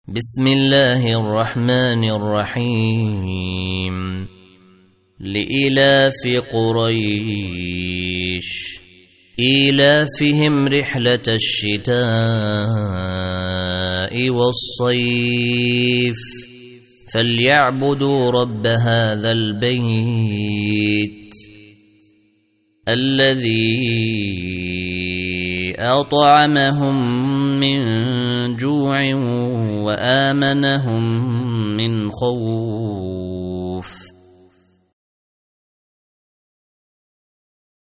بسم الله الرحمن الرحيم لإلاف قريش إيلافهم رحلة الشتاء والصيف فليعبدوا رب هذا البيت الذي أطعمهم من جوع وآمنهم من خوف.